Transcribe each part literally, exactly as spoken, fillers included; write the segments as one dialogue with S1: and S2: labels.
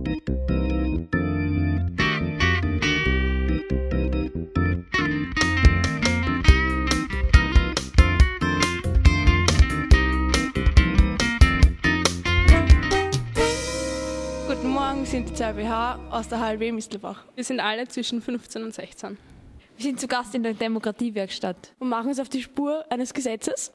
S1: Guten Morgen, wir sind die zwei B H aus der H L W Mistelbach.
S2: Wir sind alle zwischen fünfzehn und sechzehn.
S3: Wir sind zu Gast in der Demokratiewerkstatt
S1: Und machen uns auf die Spur eines Gesetzes.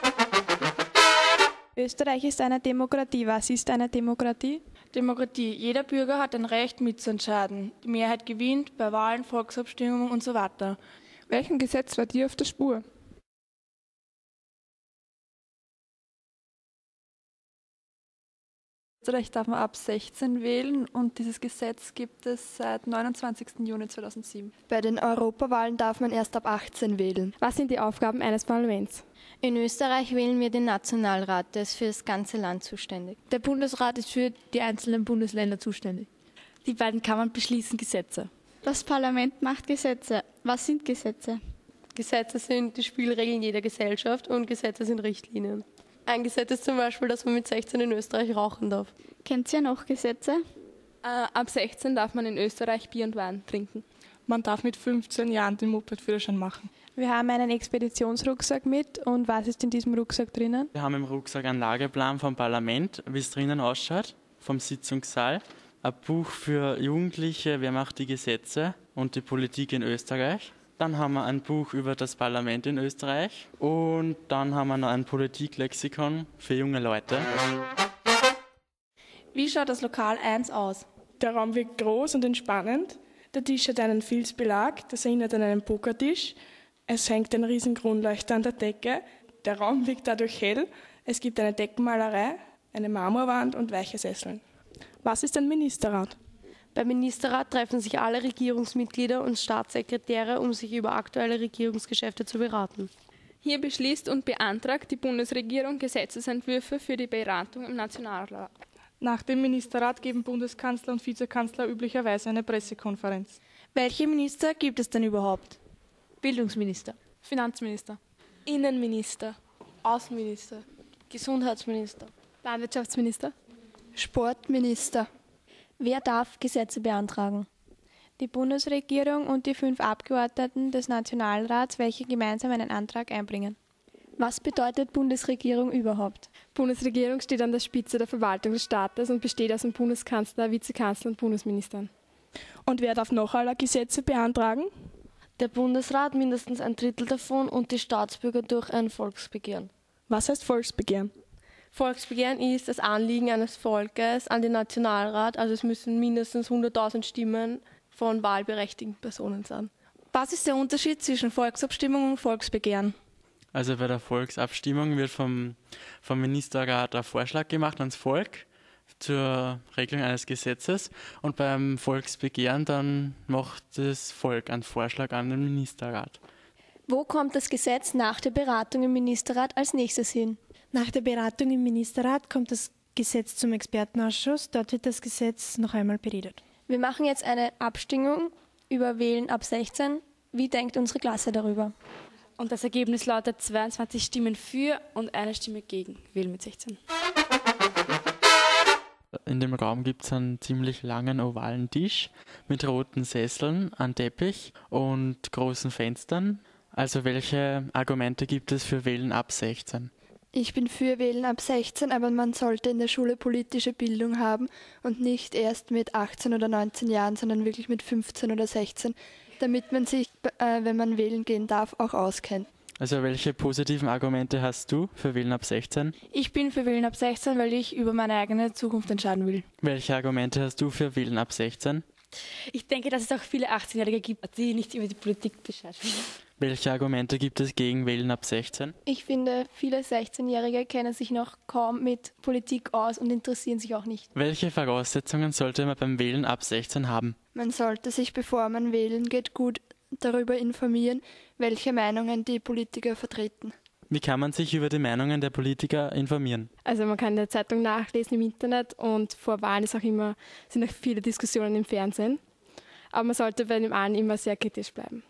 S4: Österreich ist eine Demokratie. Was ist eine Demokratie?
S1: Demokratie. Jeder Bürger hat ein Recht mitzuentscheiden. Die Mehrheit gewinnt bei Wahlen, Volksabstimmungen und so weiter.
S2: Welchem Gesetz war dir auf der Spur?
S5: In Österreich darf man ab sechzehn wählen und dieses Gesetz gibt es seit neunundzwanzigsten Juni zweitausendsieben.
S6: Bei den Europawahlen darf man erst ab achtzehn wählen.
S2: Was sind die Aufgaben eines Parlaments?
S7: In Österreich wählen wir den Nationalrat, der ist für das ganze Land zuständig.
S3: Der Bundesrat ist für die einzelnen Bundesländer zuständig. Die beiden Kammern beschließen Gesetze.
S8: Das Parlament macht Gesetze. Was sind Gesetze?
S9: Gesetze sind die Spielregeln jeder Gesellschaft und Gesetze sind Richtlinien. Ein Gesetz ist zum Beispiel, dass man mit sechzehn in Österreich rauchen darf.
S8: Kennt ihr noch Gesetze?
S2: Äh, ab sechzehn darf man in Österreich Bier und Wein trinken.
S10: Man darf mit fünfzehn Jahren den Mopedführerschein machen.
S4: Wir haben einen Expeditionsrucksack mit. Und was ist in diesem Rucksack drinnen?
S11: Wir haben im Rucksack einen Lageplan vom Parlament, wie es drinnen ausschaut, vom Sitzungssaal. Ein Buch für Jugendliche, wer macht die Gesetze und die Politik in Österreich. Dann haben wir ein Buch über das Parlament in Österreich und dann haben wir noch ein Politiklexikon für junge Leute.
S1: Wie schaut das Lokal eins aus?
S10: Der Raum wirkt groß und entspannend. Der Tisch hat einen Filzbelag, das erinnert an einen Pokertisch. Es hängt ein riesen Kronleuchter an der Decke. Der Raum wirkt dadurch hell. Es gibt eine Deckenmalerei, eine Marmorwand und weiche Sesseln. Was ist ein Ministerrat?
S9: Beim Ministerrat treffen sich alle Regierungsmitglieder und Staatssekretäre, um sich über aktuelle Regierungsgeschäfte zu beraten.
S2: Hier beschließt und beantragt die Bundesregierung Gesetzesentwürfe für die Beratung im Nationalrat.
S10: Nach dem Ministerrat geben Bundeskanzler und Vizekanzler üblicherweise eine Pressekonferenz.
S1: Welche Minister gibt es denn überhaupt?
S3: Bildungsminister,
S2: Finanzminister,
S9: Innenminister, Außenminister, Gesundheitsminister,
S2: Landwirtschaftsminister,
S6: Sportminister.
S8: Wer darf Gesetze beantragen?
S4: Die Bundesregierung und die fünf Abgeordneten des Nationalrats, welche gemeinsam einen Antrag einbringen.
S8: Was bedeutet Bundesregierung überhaupt?
S2: Bundesregierung steht an der Spitze der Verwaltung des Staates und besteht aus dem Bundeskanzler, Vizekanzler und Bundesministern.
S10: Und wer darf noch alle Gesetze beantragen?
S9: Der Bundesrat, mindestens ein Drittel davon, und die Staatsbürger durch ein Volksbegehren.
S10: Was heißt Volksbegehren?
S9: Volksbegehren ist das Anliegen eines Volkes an den Nationalrat, also es müssen mindestens hunderttausend Stimmen von wahlberechtigten Personen sein.
S1: Was ist der Unterschied zwischen Volksabstimmung und Volksbegehren?
S11: Also bei der Volksabstimmung wird vom, vom Ministerrat ein Vorschlag gemacht ans Volk zur Regelung eines Gesetzes und beim Volksbegehren dann macht das Volk einen Vorschlag an den Ministerrat.
S8: Wo kommt das Gesetz nach der Beratung im Ministerrat als nächstes hin?
S12: Nach der Beratung im Ministerrat kommt das Gesetz zum Expertenausschuss. Dort wird das Gesetz noch einmal beredet.
S8: Wir machen jetzt eine Abstimmung über Wählen ab sechzehn. Wie denkt unsere Klasse darüber?
S3: Und das Ergebnis lautet zweiundzwanzig Stimmen für und eine Stimme gegen Wählen mit sechzehn.
S11: In dem Raum gibt es einen ziemlich langen ovalen Tisch mit roten Sesseln, einem Teppich und großen Fenstern. Also welche Argumente gibt es für Wählen ab sechzehn?
S6: Ich bin für Wählen ab sechzehn, aber man sollte in der Schule politische Bildung haben und nicht erst mit achtzehn oder neunzehn Jahren, sondern wirklich mit fünfzehn oder sechzehn, damit man sich, äh, wenn man wählen gehen darf, auch auskennt.
S11: Also welche positiven Argumente hast du für Wählen ab sechzehn?
S1: Ich bin für Wählen ab sechzehn, weil ich über meine eigene Zukunft entscheiden will.
S11: Welche Argumente hast du für Wählen ab sechzehn?
S3: Ich denke, dass es auch viele achtzehnjährige gibt, die nicht über die Politik Bescheid wissen.
S11: Welche Argumente gibt es gegen Wählen ab sechzehn?
S8: Ich finde, viele sechzehnjährige kennen sich noch kaum mit Politik aus und interessieren sich auch nicht.
S11: Welche Voraussetzungen sollte man beim Wählen ab sechzehn haben?
S6: Man sollte sich, bevor man wählen geht, gut darüber informieren, welche Meinungen die Politiker vertreten.
S11: Wie kann man sich über die Meinungen der Politiker informieren?
S2: Also man kann in der Zeitung nachlesen im Internet und vor Wahlen ist auch immer, sind auch viele Diskussionen im Fernsehen. Aber man sollte bei dem allen immer sehr kritisch bleiben.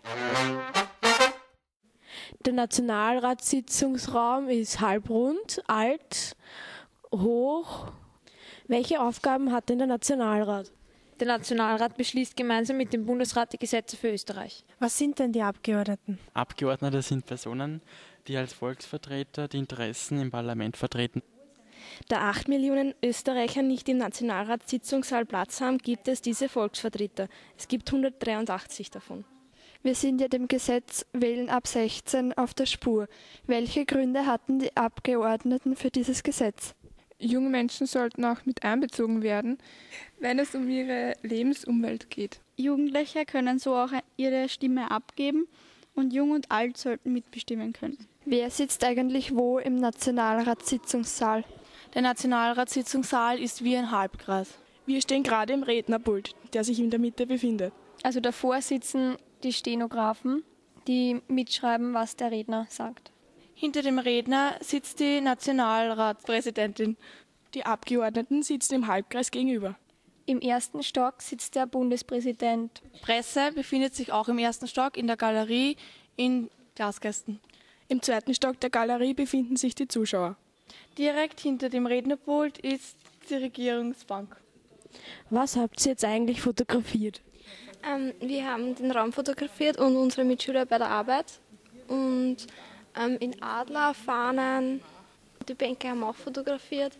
S4: Der Nationalratssitzungsraum ist halbrund, alt, hoch.
S12: Welche Aufgaben hat denn der Nationalrat?
S13: Der Nationalrat beschließt gemeinsam mit dem Bundesrat die Gesetze für Österreich.
S12: Was sind denn die Abgeordneten?
S11: Abgeordnete sind Personen, die als Volksvertreter die Interessen im Parlament vertreten.
S2: Da acht Millionen Österreicher nicht im Nationalratssitzungssaal Platz haben, gibt es diese Volksvertreter. Es gibt hundertdreiundachtzig davon.
S6: Wir sind ja dem Gesetz Wählen ab sechzehn auf der Spur. Welche Gründe hatten die Abgeordneten für dieses Gesetz?
S14: Junge Menschen sollten auch mit einbezogen werden, wenn es um ihre Lebensumwelt geht.
S15: Jugendliche können so auch ihre Stimme abgeben und Jung und Alt sollten mitbestimmen können.
S6: Wer sitzt eigentlich wo im Nationalratssitzungssaal?
S1: Der Nationalratssitzungssaal ist wie ein Halbkreis.
S10: Wir stehen gerade im Rednerpult, der sich in der Mitte befindet.
S8: Also davor sitzen die Stenografen, die mitschreiben, was der Redner sagt.
S1: Hinter dem Redner sitzt die Nationalratspräsidentin.
S10: Die Abgeordneten sitzen im Halbkreis gegenüber.
S8: Im ersten Stock sitzt der Bundespräsident.
S1: Presse befindet sich auch im ersten Stock in der Galerie in Glaskästen.
S10: Im zweiten Stock der Galerie befinden sich die Zuschauer.
S1: Direkt hinter dem Rednerpult ist die Regierungsbank.
S12: Was habt ihr jetzt eigentlich fotografiert?
S2: Ähm, wir haben den Raum fotografiert und unsere Mitschüler bei der Arbeit. Und ähm, in Adler, Fahnen, die Bänke haben auch fotografiert.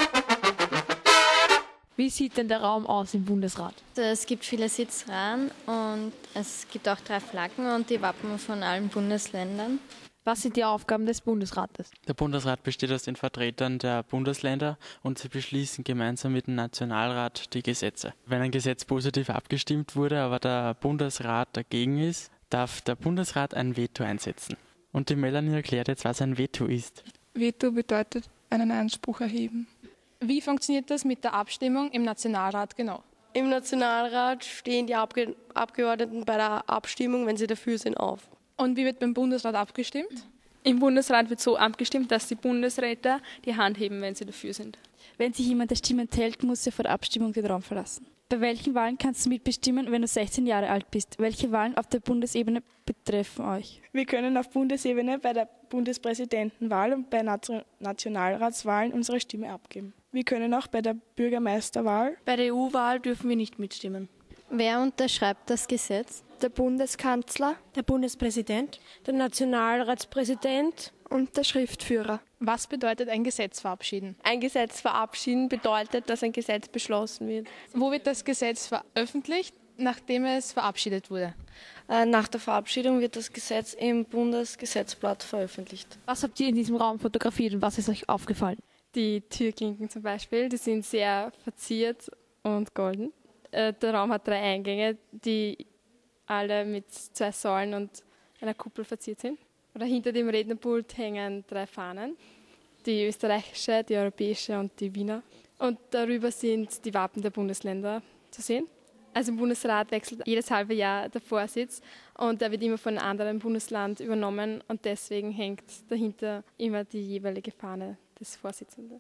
S13: Wie sieht denn der Raum aus im Bundesrat?
S7: Es gibt viele Sitzreihen und es gibt auch drei Flaggen und die Wappen von allen Bundesländern.
S13: Was sind die Aufgaben des Bundesrates?
S11: Der Bundesrat besteht aus den Vertretern der Bundesländer und sie beschließen gemeinsam mit dem Nationalrat die Gesetze. Wenn ein Gesetz positiv abgestimmt wurde, aber der Bundesrat dagegen ist, darf der Bundesrat ein Veto einsetzen. Und die Melanie erklärt jetzt, was ein Veto ist.
S14: Veto bedeutet einen Einspruch erheben.
S16: Wie funktioniert das mit der Abstimmung im Nationalrat genau?
S9: Im Nationalrat stehen die Abge- Abgeordneten bei der Abstimmung, wenn sie dafür sind, auf.
S16: Und wie wird beim Bundesrat abgestimmt?
S17: Im Bundesrat wird so abgestimmt, dass die Bundesräte die Hand heben, wenn sie dafür sind.
S18: Wenn sich jemand der Stimme enthält, muss er vor der Abstimmung den Raum verlassen. Bei welchen Wahlen kannst du mitbestimmen, wenn du sechzehn Jahre alt bist? Welche Wahlen auf der Bundesebene betreffen euch?
S10: Wir können auf Bundesebene bei der Bundespräsidentenwahl und bei Nationalratswahlen unsere Stimme abgeben. Wir können auch bei der Bürgermeisterwahl.
S1: Bei der E U-Wahl dürfen wir nicht mitstimmen.
S7: Wer unterschreibt das Gesetz?
S6: Der Bundeskanzler,
S12: der Bundespräsident, der Nationalratspräsident
S6: und der Schriftführer.
S16: Was bedeutet ein Gesetz verabschieden?
S9: Ein Gesetz verabschieden bedeutet, dass ein Gesetz beschlossen wird.
S16: Wo wird das Gesetz veröffentlicht, nachdem es verabschiedet wurde?
S9: Äh, nach der Verabschiedung wird das Gesetz im Bundesgesetzblatt veröffentlicht.
S13: Was habt ihr in diesem Raum fotografiert und was ist euch aufgefallen?
S2: Die Türklinken zum Beispiel, die sind sehr verziert und golden. Äh, der Raum hat drei Eingänge, die alle mit zwei Säulen und einer Kuppel verziert sind. Oder hinter dem Rednerpult hängen drei Fahnen, die österreichische, die europäische und die Wiener. Und darüber sind die Wappen der Bundesländer zu sehen. Also im Bundesrat wechselt jedes halbe Jahr der Vorsitz und der wird immer von einem anderen Bundesland übernommen und deswegen hängt dahinter immer die jeweilige Fahne des Vorsitzenden.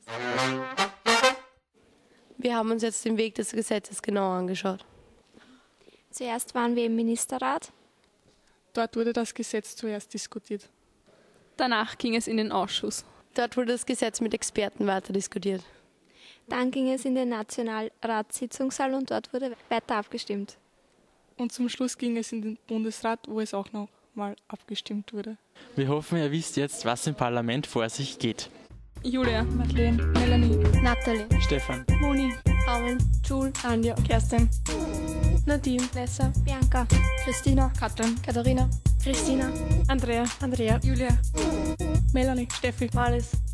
S9: Wir haben uns jetzt den Weg des Gesetzes genauer angeschaut.
S2: Zuerst waren wir im Ministerrat.
S10: Dort wurde das Gesetz zuerst diskutiert.
S17: Danach ging es in den Ausschuss.
S9: Dort wurde das Gesetz mit Experten weiter diskutiert.
S2: Dann ging es in den Nationalratssitzungssaal und dort wurde weiter abgestimmt.
S10: Und zum Schluss ging es in den Bundesrat, wo es auch noch mal abgestimmt wurde.
S11: Wir hoffen, ihr wisst jetzt, was im Parlament vor sich geht.
S17: Julia,
S14: Madeleine, Melanie,
S7: Natalie,
S11: Stefan,
S14: Moni,
S2: Carmen,
S14: Jule,
S10: Anja,
S14: Kerstin,
S12: Nadine,
S2: Nessa, Bianca,
S14: Christina,
S16: Katrin,
S8: Katharina,
S2: Christina,
S12: Andrea, Andrea,
S14: Julia, Melanie, Steffi,
S16: Marlies.